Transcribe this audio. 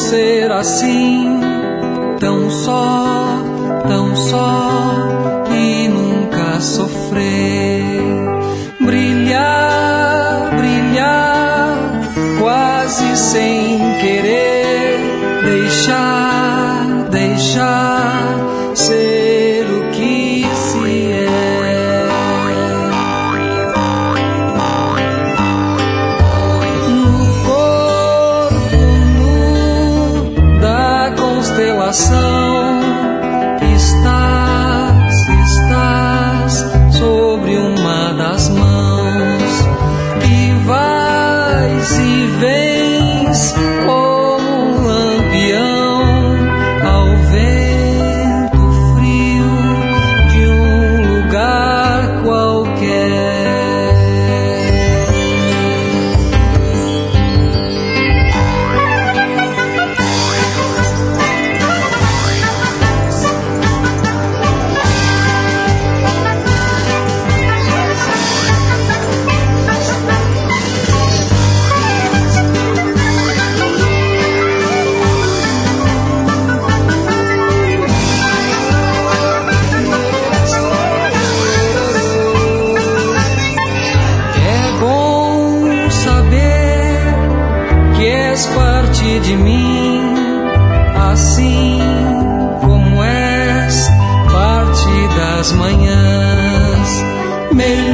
ser assim, tão só e nunca sofrer. Brilhar, brilhar, quase sem querer. Deixar ser o que se é. No corpo nu da constelação estás sobre uma das mãos e vais e vens como um lampião ao vento frio de um lugar qualquer. Parte de mim, assim como és parte das manhãs.